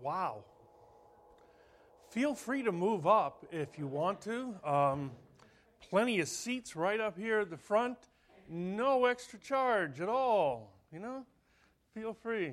Wow. Feel free to move up if you want to. Plenty of seats right up here at the front. No extra charge at all, Feel free.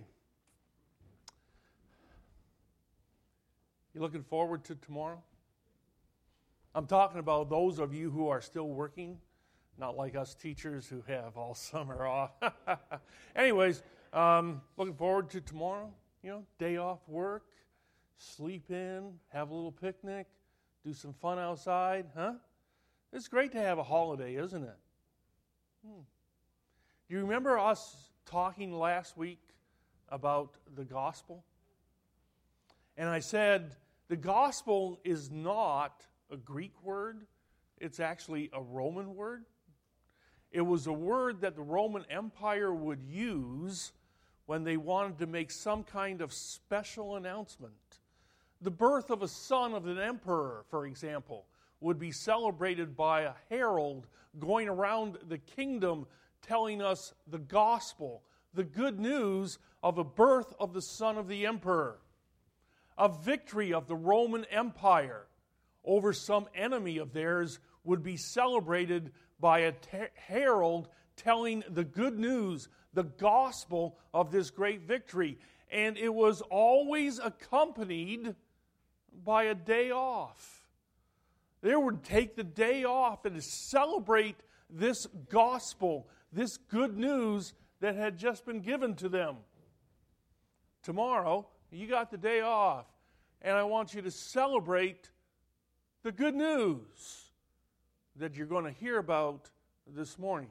You looking forward to tomorrow? I'm talking about those of you who are still working, not like us teachers who have all summer off. Anyways, looking forward to tomorrow, day off work, sleep in, have a little picnic, do some fun outside, huh? It's great to have a holiday, isn't it? Do you remember us talking last week about the gospel? And I said the gospel is not a Greek word. It's actually a Roman word. It was a word that the Roman Empire would use when they wanted to make some kind of special announcement. The birth of a son of an emperor, for example, would be celebrated by a herald going around the kingdom telling us the gospel, the good news of the birth of the son of the emperor, a victory of the Roman Empire over some enemy of theirs would be celebrated by a herald telling the good news, the gospel of this great victory. And it was always accompanied by a day off. They would take the day off and celebrate this gospel, this good news that had just been given to them. Tomorrow, you got the day off, and I want you to celebrate the good news that you're going to hear about this morning.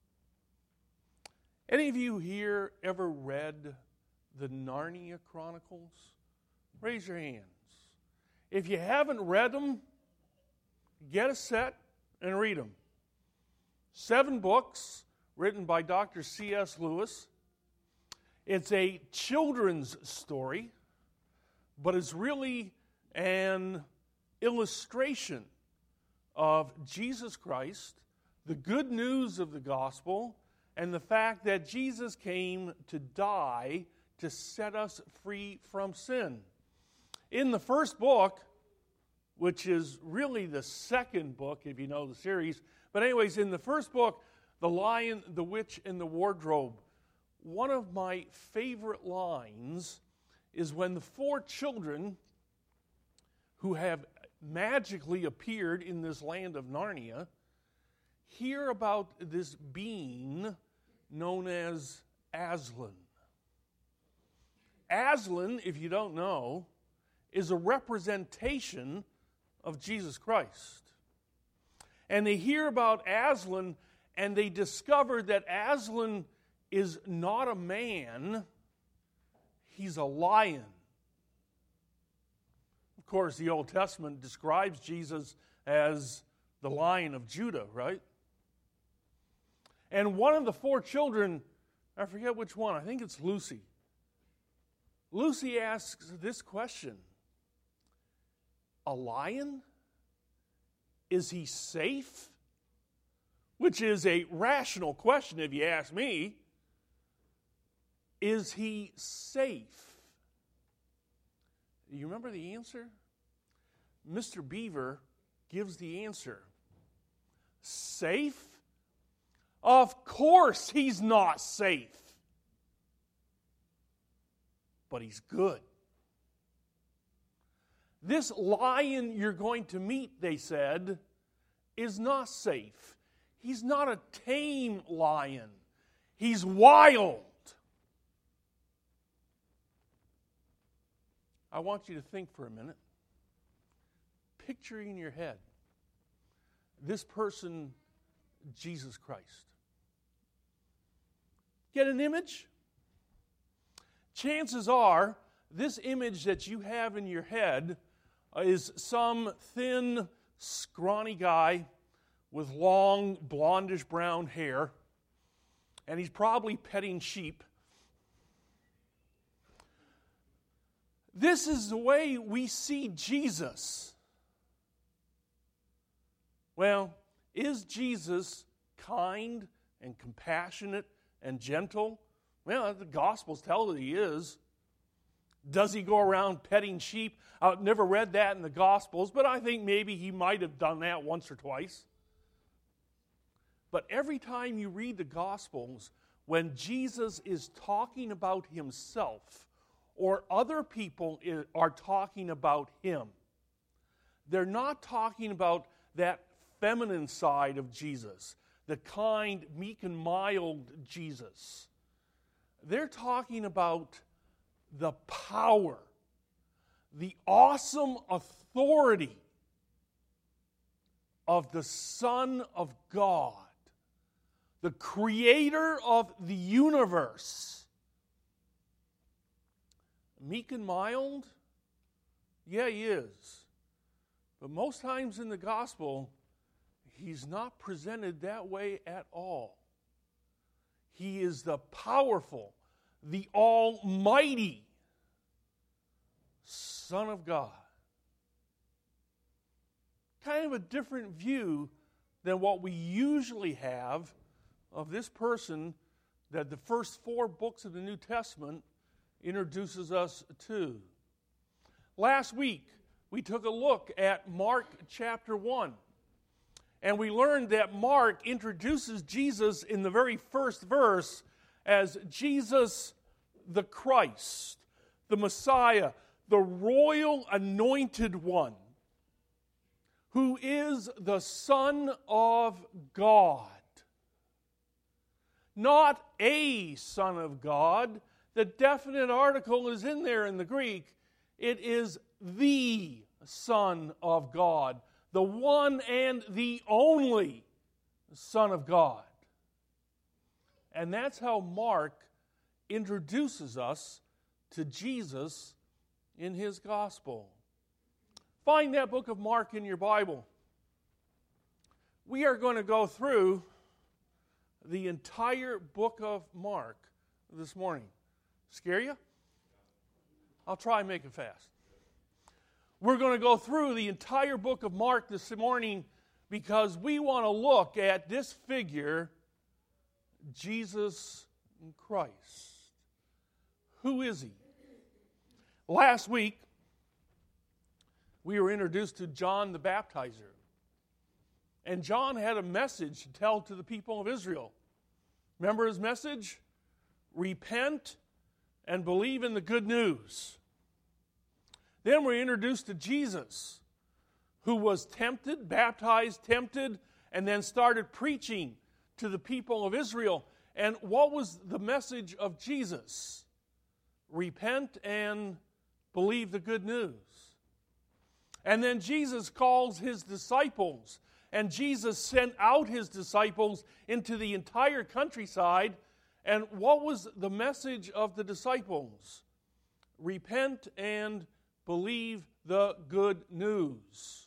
Any of you here ever read the Narnia Chronicles? Raise your hands. If you haven't read them, get a set and read them. 7 books written by Dr. C.S. Lewis. It's a children's story, but it's really an illustration of Jesus Christ, the good news of the gospel, and the fact that Jesus came to die to set us free from sin. In the first book, which is really the second book, if you know the series, but anyways, in the first book, The Lion, the Witch, and the Wardrobe, one of my favorite lines is when the 4 children who have magically appeared in this land of Narnia hear about this being known as Aslan. Aslan, if you don't know, is a representation of Jesus Christ. And they hear about Aslan, and they discover that Aslan is not a man, he's a lion. Of course, the Old Testament describes Jesus as the Lion of Judah, right? And one of the 4 children, I forget which one, I think it's Lucy. Lucy asks this question: a lion? Is he safe? Which is a rational question if you ask me. Is he safe? You remember the answer? Mr. Beaver gives the answer. Safe? Of course he's not safe. But he's good. This lion you're going to meet, they said, is not safe. He's not a tame lion. He's wild. I want you to think for a minute. Picture in your head this person, Jesus Christ. Get an image? Chances are this image that you have in your head is some thin, scrawny guy with long, blondish brown hair, and he's probably petting sheep. This is the way we see Jesus. Well, is Jesus kind and compassionate and gentle? Well, the Gospels tell that he is. Does he go around petting sheep? I've never read that in the Gospels, but I think maybe he might have done that once or twice. But every time you read the Gospels, when Jesus is talking about himself or other people are talking about him, they're not talking about that feminine side of Jesus, the kind, meek and mild Jesus. They're talking about the power, the awesome authority of the Son of God, the creator of the universe. Meek and mild? Yeah, he is. But most times in the gospel, he's not presented that way at all. He is the powerful, the almighty Son of God. Kind of a different view than what we usually have of this person that the first 4 books of the New Testament introduces us to. Last week, we took a look at Mark chapter 1. And we learned that Mark introduces Jesus in the very first verse as Jesus the Christ, the Messiah, the royal anointed one, who is the Son of God. Not a Son of God. The definite article is in there in the Greek. It is the Son of God, the one and the only Son of God. And that's how Mark introduces us to Jesus in his gospel. Find that book of Mark in your Bible. We are going to go through the entire book of Mark this morning. Scare you? I'll try and make it fast. We're going to go through the entire book of Mark this morning because we want to look at this figure, Jesus Christ. Who is he? Last week, we were introduced to John the Baptizer. And John had a message to tell to the people of Israel. Remember his message? Repent and believe in the good news. Then we're introduced to Jesus, who was tempted, baptized, tempted, and then started preaching to the people of Israel. And what was the message of Jesus? Repent and believe the good news. And then Jesus calls his disciples, and Jesus sent out his disciples into the entire countryside. And what was the message of the disciples? Repent and believe the good news.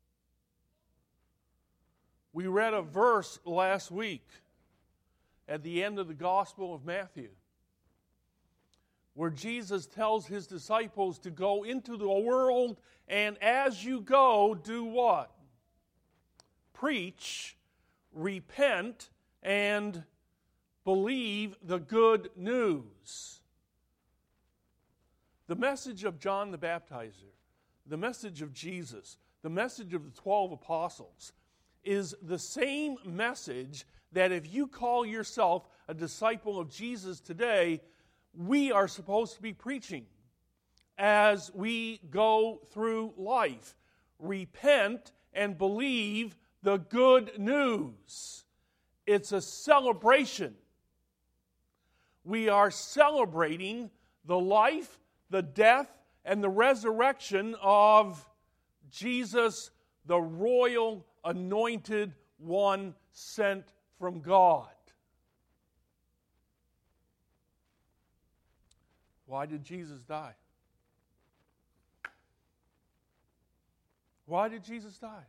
We read a verse last week at the end of the Gospel of Matthew where Jesus tells his disciples to go into the world and as you go, do what? Preach, repent, and believe the good news. The message of John the Baptizer, the message of Jesus, the message of the 12 apostles is the same message that if you call yourself a disciple of Jesus today, we are supposed to be preaching as we go through life. Repent and believe the good news. It's a celebration. We are celebrating the life, the death, and the resurrection of Jesus, the royal anointed one sent from God. Why did Jesus die? Why did Jesus die?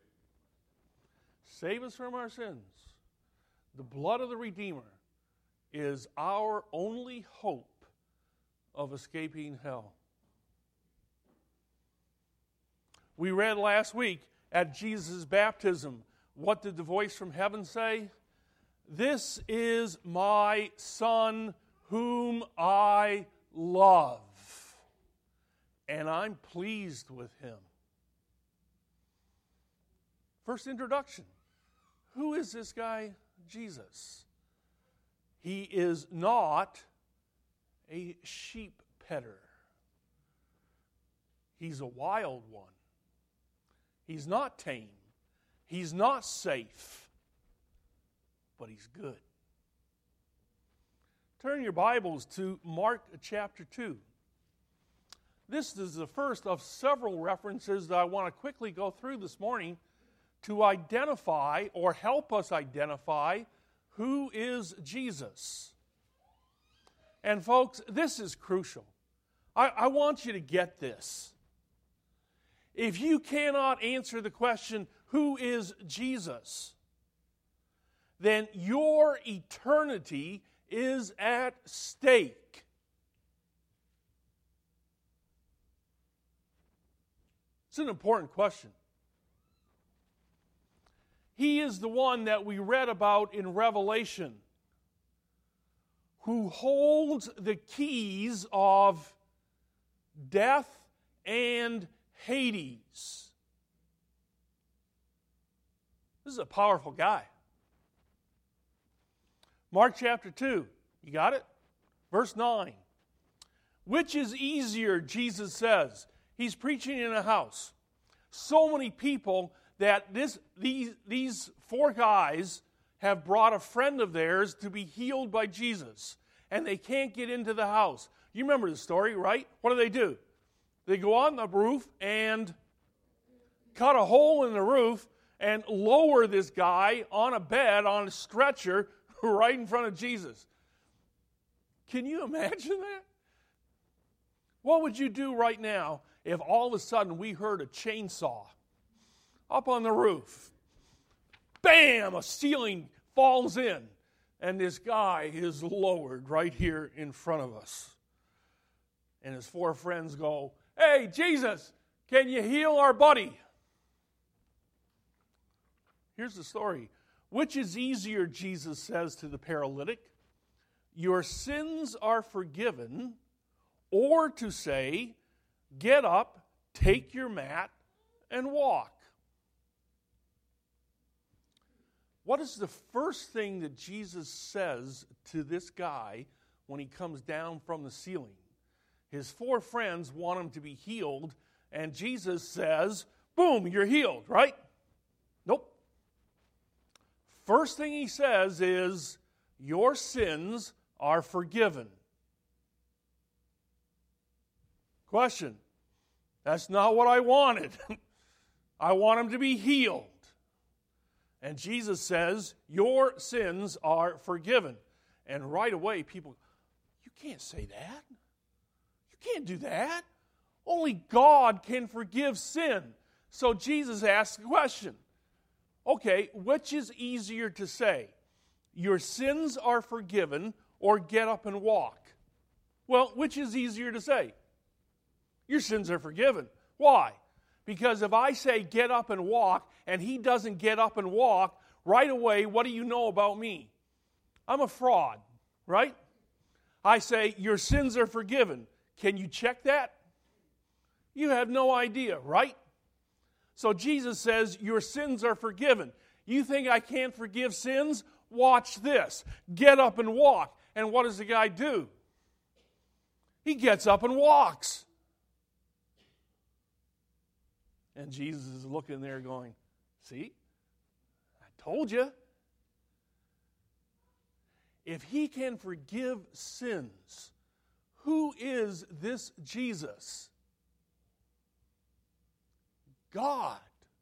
Save us from our sins. The blood of the Redeemer is our only hope of escaping hell. We read last week at Jesus' baptism, what did the voice from heaven say? This is my Son whom I love. and I'm pleased with him. First introduction. Who is this guy, Jesus? He is not a sheep petter. He's a wild one. He's not tame. He's not safe. But he's good. Turn your Bibles to Mark chapter 2. This is the first of several references that I want to quickly go through this morning to identify or help us identify who is Jesus. And folks, this is crucial. I want you to get this. If you cannot answer the question, who is Jesus, then your eternity is at stake. It's an important question. He is the one that we read about in Revelation, who holds the keys of death and Hades. This is a powerful guy. Mark chapter 2, you got it? Verse 9. Which is easier, Jesus says. He's preaching in a house. So many people that these four guys have brought a friend of theirs to be healed by Jesus, and they can't get into the house. You remember the story, right? What do? They go on the roof and cut a hole in the roof and lower this guy on a bed, on a stretcher, right in front of Jesus. Can you imagine that? What would you do right now if all of a sudden we heard a chainsaw up on the roof? Bam! A ceiling falls in, and this guy is lowered right here in front of us. And his four friends go, "Hey, Jesus, can you heal our buddy?" Here's the story. Which is easier, Jesus says to the paralytic, your sins are forgiven, or to say, get up, take your mat, and walk? What is the first thing that Jesus says to this guy when he comes down from the ceiling? His four friends want him to be healed, and Jesus says, boom, you're healed, right? Nope. First thing he says is, your sins are forgiven. Question. That's not what I wanted. I want him to be healed. And Jesus says, your sins are forgiven. And right away, people, you can't say that. You can't do that. Only God can forgive sin. So Jesus asks the question, okay, which is easier to say? Your sins are forgiven, or get up and walk? Well, which is easier to say? Your sins are forgiven. Why? Because if I say get up and walk, and he doesn't get up and walk, right away, what do you know about me? I'm a fraud, right? I say, your sins are forgiven. Can you check that? You have no idea, right? So Jesus says, your sins are forgiven. You think I can't forgive sins? Watch this. Get up and walk. And what does the guy do? He gets up and walks. And Jesus is looking there going, see? I told you. If he can forgive sins, who is this Jesus? God.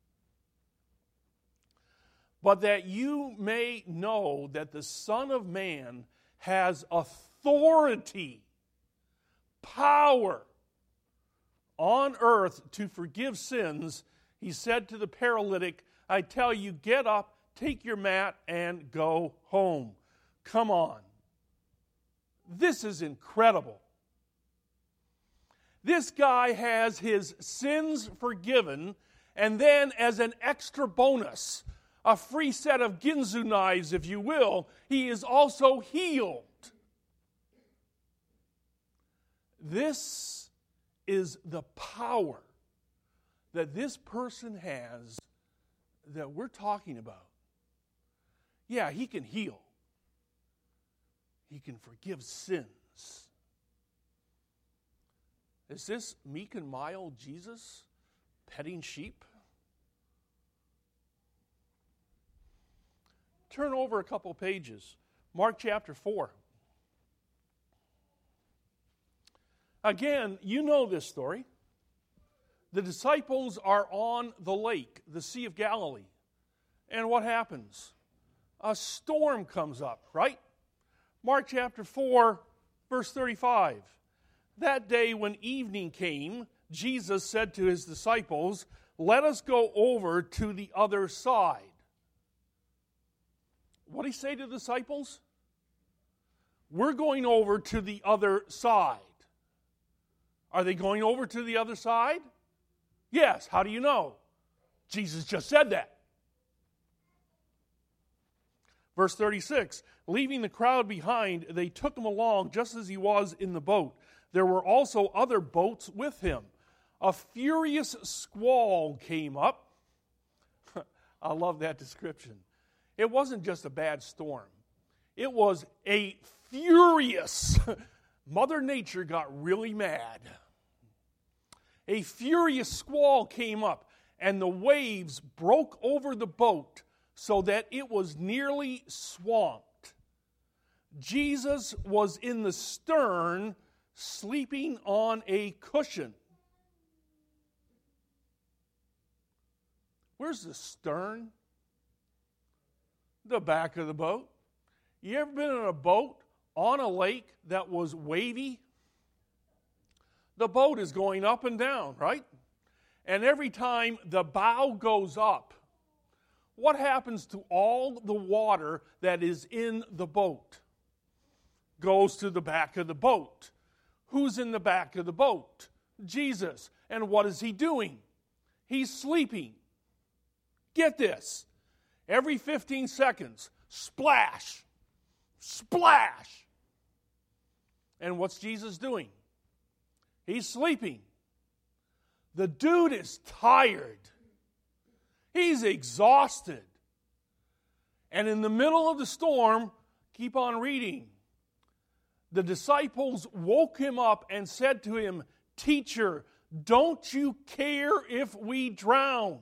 But that you may know that the Son of Man has authority, power on earth to forgive sins, he said to the paralytic, I tell you, get up, take your mat, and go home. Come on. This is incredible. This guy has his sins forgiven, and then as an extra bonus, a free set of Ginsu knives, if you will, he is also healed. This is the power that this person has that we're talking about. Yeah, he can heal. He can forgive sins. Is this meek and mild Jesus petting sheep? Turn over a couple pages. Mark chapter 4. Again, you know this story. The disciples are on the lake, the Sea of Galilee. And what happens? A storm comes up, right? Mark chapter 4, verse 35. That day when evening came, Jesus said to his disciples, "Let us go over to the other side." What did he say to the disciples? We're going over to the other side. Are they going over to the other side? Yes. How do you know? Jesus just said that. Verse 36, leaving the crowd behind, they took him along just as he was in the boat. There were also other boats with him. A furious squall came up. I love that description. It wasn't just a bad storm. It was a furious. Mother Nature got really mad. A furious squall came up, and the waves broke over the boat so that it was nearly swamped. Jesus was in the stern, sleeping on a cushion. Where's the stern? The back of the boat. You ever been in a boat on a lake that was wavy? The boat is going up and down, right? And every time the bow goes up, what happens to all the water that is in the boat? Goes to the back of the boat. Who's in the back of the boat? Jesus. And what is he doing? He's sleeping. Get this. Every 15 seconds, splash, splash. And what's Jesus doing? He's sleeping. The dude is tired. He's exhausted. And in the middle of the storm, keep on reading, the disciples woke him up and said to him, "Teacher, don't you care if we drown?"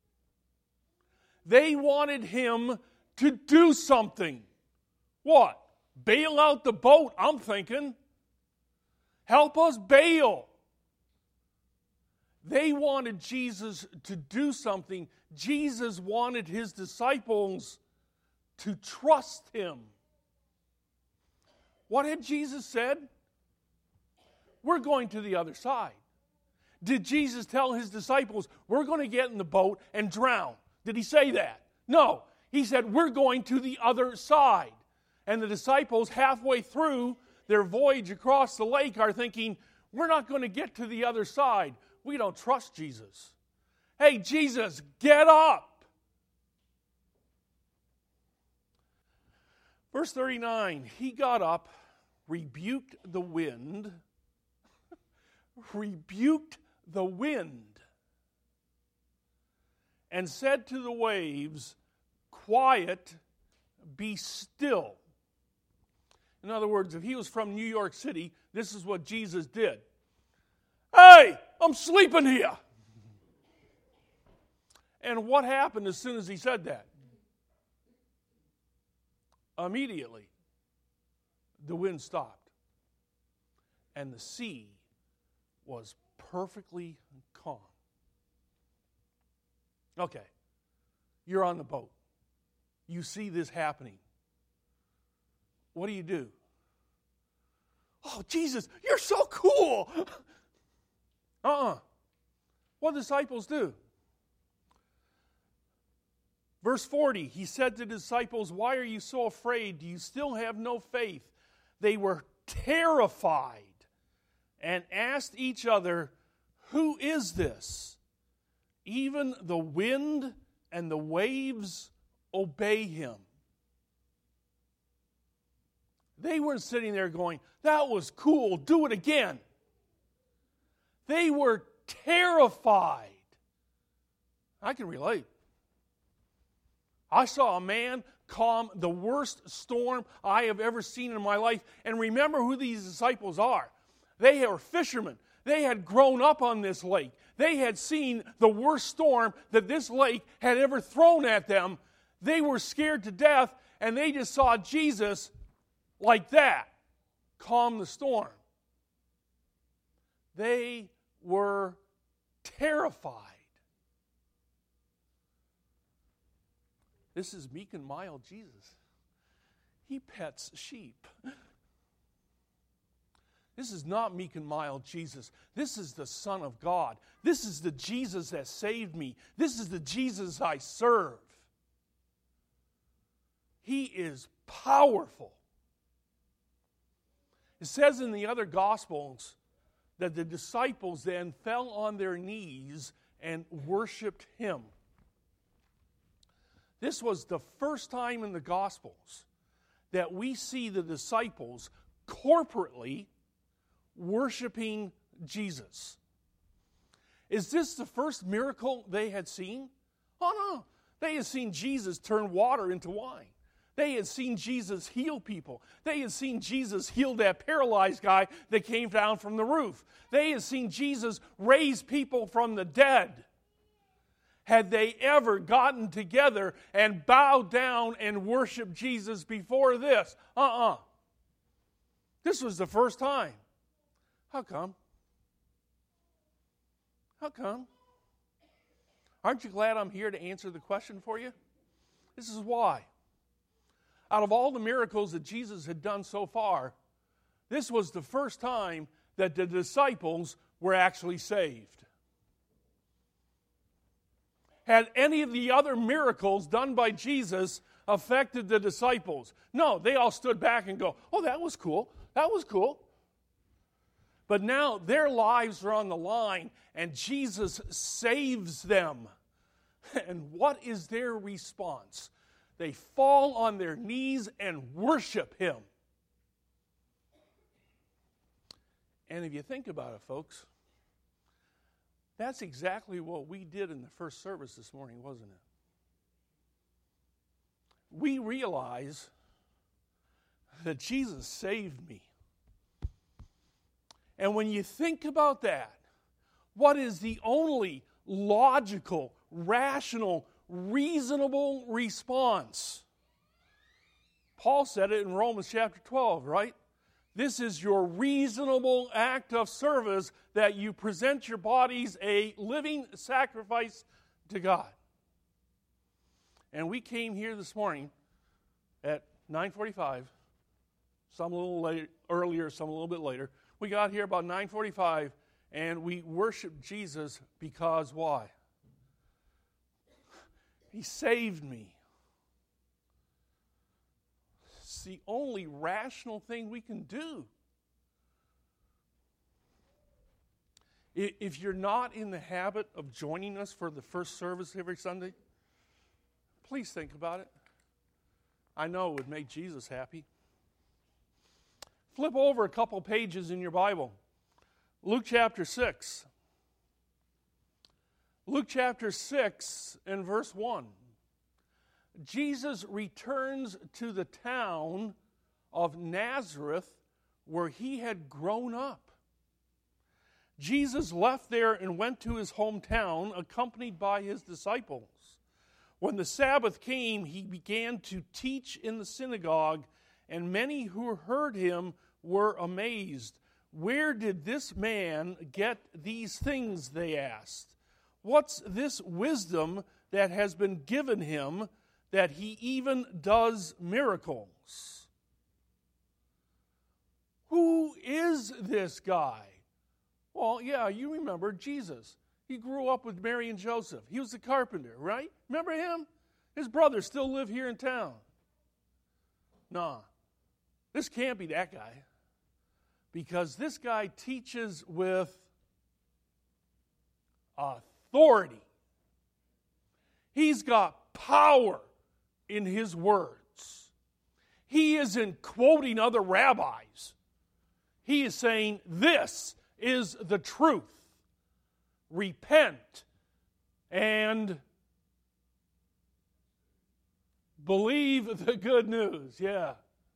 They wanted him to do something. What? Bail out the boat, I'm thinking. Help us bail. They wanted Jesus to do something. Jesus wanted his disciples to trust him. What had Jesus said? We're going to the other side. Did Jesus tell his disciples, we're going to get in the boat and drown? Did he say that? No. He said, we're going to the other side. And the disciples, halfway through their voyage across the lake, are thinking, we're not going to get to the other side. We don't trust Jesus. Hey, Jesus, get up. Verse 39, he got up, rebuked the wind, and said to the waves, "Quiet, be still." In other words, if he was from New York City, this is what Jesus did. Hey, I'm sleeping here. And what happened as soon as he said that? Immediately, the wind stopped. And the sea was perfectly calm. Okay, you're on the boat. You see this happening. What do? Oh, Jesus, you're so cool. What do disciples do? Verse 40, he said to the disciples, "Why are you so afraid? Do you still have no faith?" They were terrified and asked each other, "Who is this? Even the wind and the waves obey him." They weren't sitting there going, "That was cool, do it again." They were terrified. I can relate. I saw a man calm the worst storm I have ever seen in my life. And remember who these disciples are. They were fishermen. They had grown up on this lake. They had seen the worst storm that this lake had ever thrown at them. They were scared to death, and they just saw Jesus like that calm the storm. They were terrified. This is meek and mild Jesus. He pets sheep. This is not meek and mild Jesus. This is the Son of God. This is the Jesus that saved me. This is the Jesus I serve. He is powerful. It says in the other Gospels that the disciples then fell on their knees and worshiped Him. This was the first time in the Gospels that we see the disciples corporately worshiping Jesus. Is this the first miracle they had seen? Oh no. They had seen Jesus turn water into wine. They had seen Jesus heal people. They had seen Jesus heal that paralyzed guy that came down from the roof. They had seen Jesus raise people from the dead. Had they ever gotten together and bowed down and worshiped Jesus before this? This was the first time. How come? How come? Aren't you glad I'm here to answer the question for you? This is why. Out of all the miracles that Jesus had done so far, this was the first time that the disciples were actually saved. Had any of the other miracles done by Jesus affected the disciples? No, they all stood back and go, oh, that was cool. That was cool. But now their lives are on the line, and Jesus saves them. And what is their response? They fall on their knees and worship Him. And if you think about it, folks, that's exactly what we did in the first service this morning, wasn't it? We realize that Jesus saved me. And when you think about that, what is the only logical, rational, reasonable response? Paul said it in Romans chapter 12, right? This is your reasonable act of service, that you present your bodies a living sacrifice to God. And we came here this morning at 9:45, some a little earlier, some a little bit later. We got here about 9:45, and we worshiped Jesus because why? He saved me. It's the only rational thing we can do. If you're not in the habit of joining us for the first service every Sunday, please think about it. I know it would make Jesus happy. Flip over a couple pages in your Bible. Luke chapter 6. Luke chapter 6 and verse 1. Jesus returns to the town of Nazareth where he had grown up. Jesus left there and went to his hometown, accompanied by his disciples. When the Sabbath came, he began to teach in the synagogue, and many who heard him were amazed. Where did this man get these things, they asked. What's this wisdom that has been given him that he even does miracles? Who is this guy? Well, yeah, you remember Jesus. He grew up with Mary and Joseph. He was the carpenter, right? Remember him? His brothers still live here in town. Nah, this can't be that guy. Because this guy teaches with authority. He's got power in his words. He isn't quoting other rabbis. He is saying, this is the truth. repent and believe the good news. Yeah.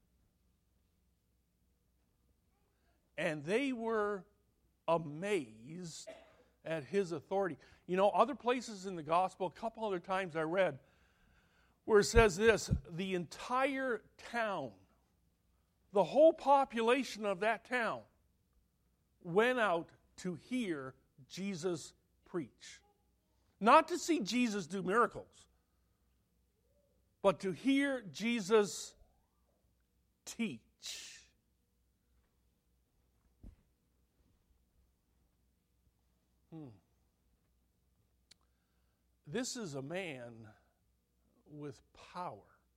And they were amazed at his authority. You know, other places in the gospel, a couple other times I read, where it says this, the entire town, the whole population of that town went out to hear Jesus preach. Not to see Jesus do miracles, but to hear Jesus teach. This is a man with power.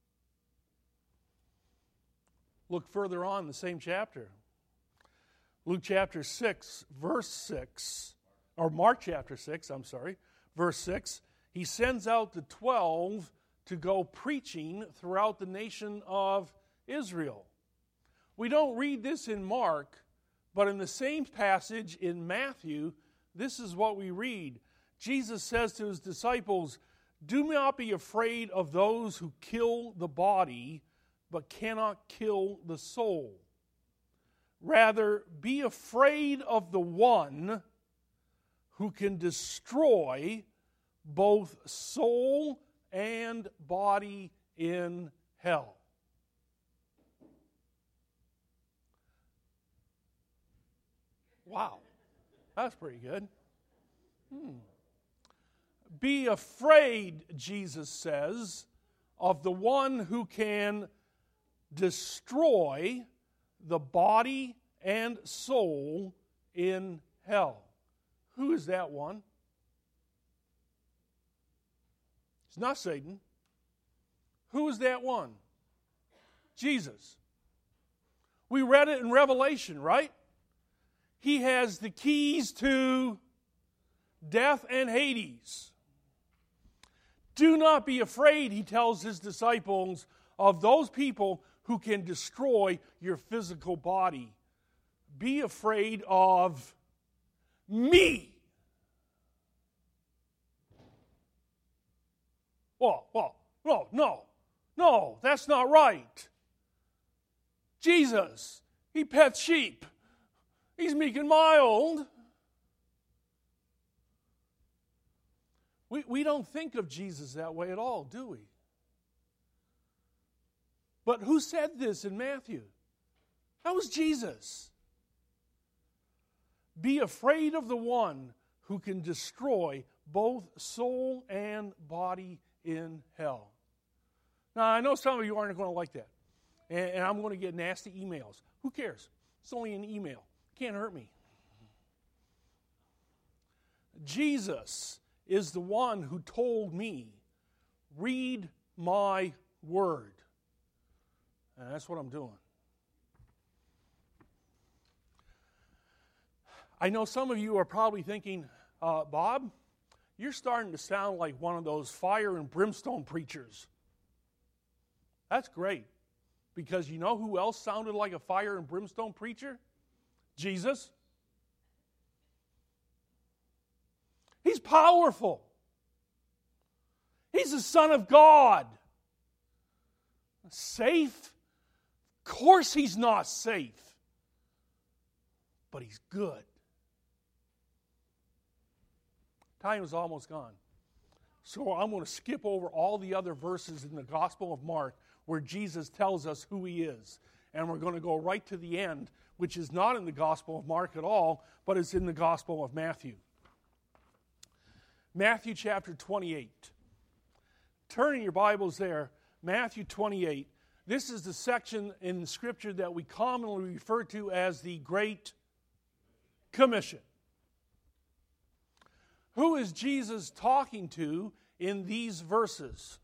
Look further on in the same chapter. Luke chapter 6, verse 6, or Mark chapter 6, verse 6. He sends out the 12 to go preaching throughout the nation of Israel. We don't read this in Mark, but in the same passage in Matthew, this is what we read. Jesus says to his disciples, "Do not be afraid of those who kill the body, but cannot kill the soul. Rather, be afraid of the one who can destroy both soul and body in hell." Wow, that's pretty good. Be afraid, Jesus says, of the one who can destroy the body and soul in hell. Who is that one? It's not Satan. Who is that one? Jesus. We read it in Revelation, right? He has the keys to death and Hades. Do not be afraid, he tells his disciples, of those people who can destroy your physical body. Be afraid of me. No, that's not right. Jesus, he pets sheep. He's meek and mild. We don't think of Jesus that way at all, do we? But who said this in Matthew? That was Jesus. Be afraid of the one who can destroy both soul and body in hell. Now, I know some of you aren't going to like that. And I'm going to get nasty emails. Who cares? It's only an email. Can't hurt me. Jesus is the one who told me, read my word. And that's what I'm doing. I know some of you are probably thinking, Bob, you're starting to sound like one of those fire and brimstone preachers. That's great. Because you know who else sounded like a fire and brimstone preacher? Jesus. He's powerful. He's the Son of God. Safe? Of course he's not safe. But he's good. Time is almost gone. So I'm going to skip over all the other verses in the Gospel of Mark where Jesus tells us who he is. And we're going to go right to the end, which is not in the Gospel of Mark at all, but it's in the Gospel of Matthew. Matthew chapter 28. Turn in your Bibles there, Matthew 28. This is the section in the Scripture that we commonly refer to as the Great Commission. Who is Jesus talking to in these verses?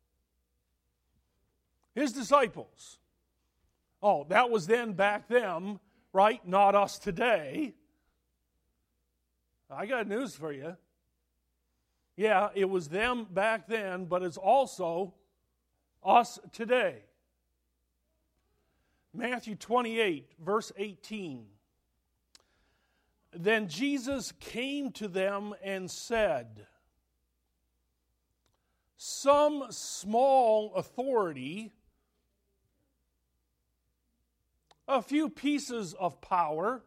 His disciples. Oh, that was then back then, right? Not us today. I got news for you. Yeah, it was them back then, but it's also us today. Matthew 28, verse 18. Then Jesus came to them and said, some small authority, a few pieces of power.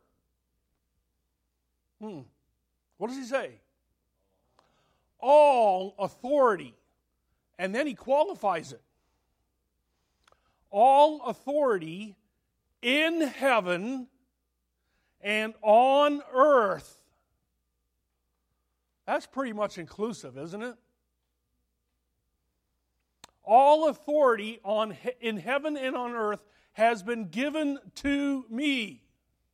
What does he say? All authority. And then he qualifies it. All authority in heaven and on earth. That's pretty much inclusive, isn't it? All authority in heaven and on earth has been given to me.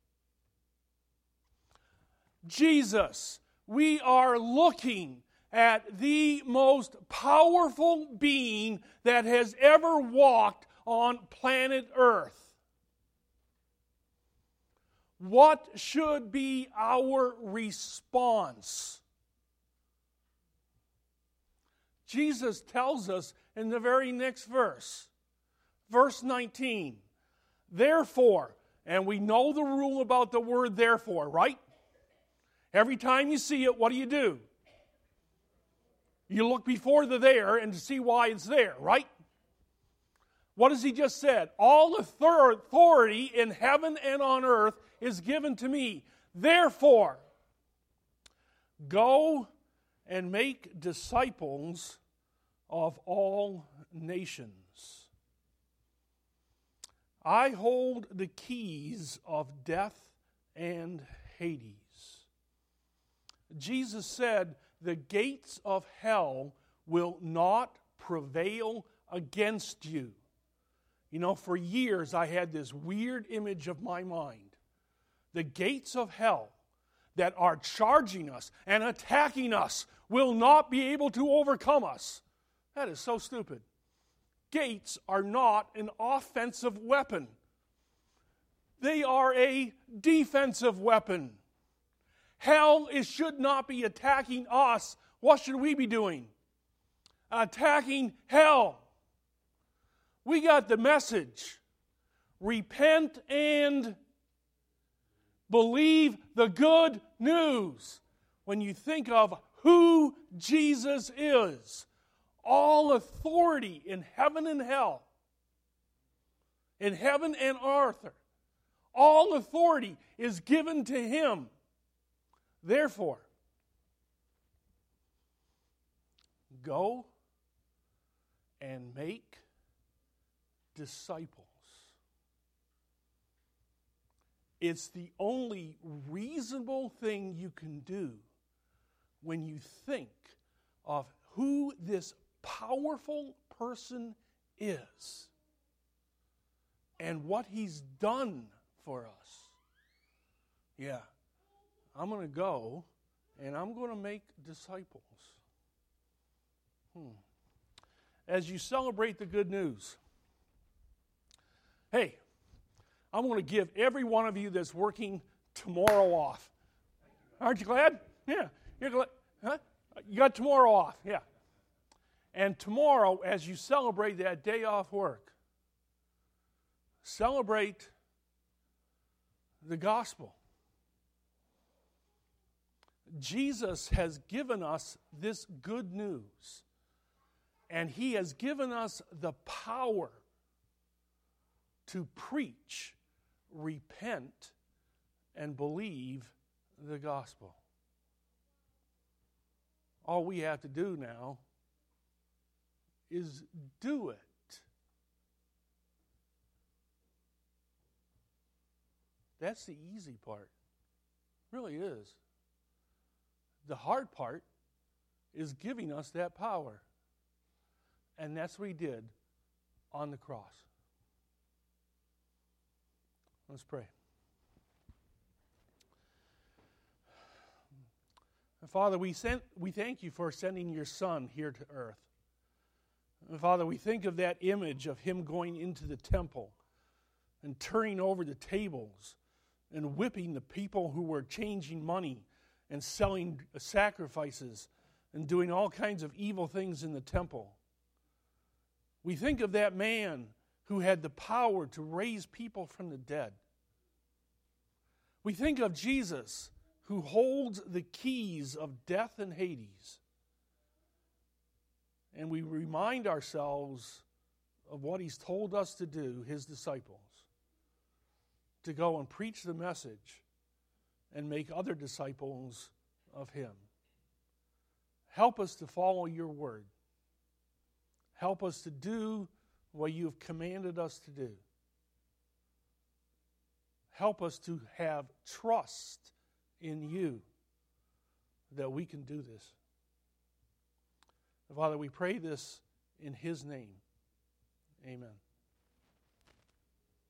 Jesus, we are looking at the most powerful being that has ever walked on planet Earth. What should be our response? Jesus tells us in the very next verse, verse 19, therefore, and we know the rule about the word therefore, right? Every time you see it, what do? You look before the there and to see why it's there, right? What has he just said? All authority in heaven and on earth is given to me. Therefore, go and make disciples of all nations. I hold the keys of death and Hades. Jesus said, the gates of hell will not prevail against you. You know, for years I had this weird image of my mind. The gates of hell that are charging us and attacking us will not be able to overcome us. That is so stupid. Gates are not an offensive weapon. They are a defensive weapon. Hell should not be attacking us. What should we be doing? Attacking hell. We got the message. Repent and believe the good news. When you think of who Jesus is, all authority in heaven and hell, in heaven and earth, all authority is given to him. Therefore, go and make disciples. It's the only reasonable thing you can do when you think of who this powerful person is and what he's done for us. Yeah, I'm going to go and I'm going to make disciples. As you celebrate the good news, hey, I'm going to give every one of you that's working tomorrow off. Aren't you glad? Yeah. You're glad? Huh? You got tomorrow off. Yeah. And tomorrow, as you celebrate that day off work, celebrate the gospel. Jesus has given us this good news, and he has given us the power to preach, repent, and believe the gospel. All we have to do now is do it. That's the easy part. It really is. The hard part is giving us that power. And that's what he did on the cross. Let's pray. Father, we thank you for sending your Son here to earth. And Father, we think of that image of him going into the temple and turning over the tables and whipping the people who were changing money and selling sacrifices and doing all kinds of evil things in the temple. We think of that man who had the power to raise people from the dead. We think of Jesus, who holds the keys of death and Hades. And we remind ourselves of what He's told us to do, His disciples, to go and preach the message and make other disciples of Him. Help us to follow your word. Help us to do what you've commanded us to do. Help us to have trust in you that we can do this. Father, we pray this in His name. Amen.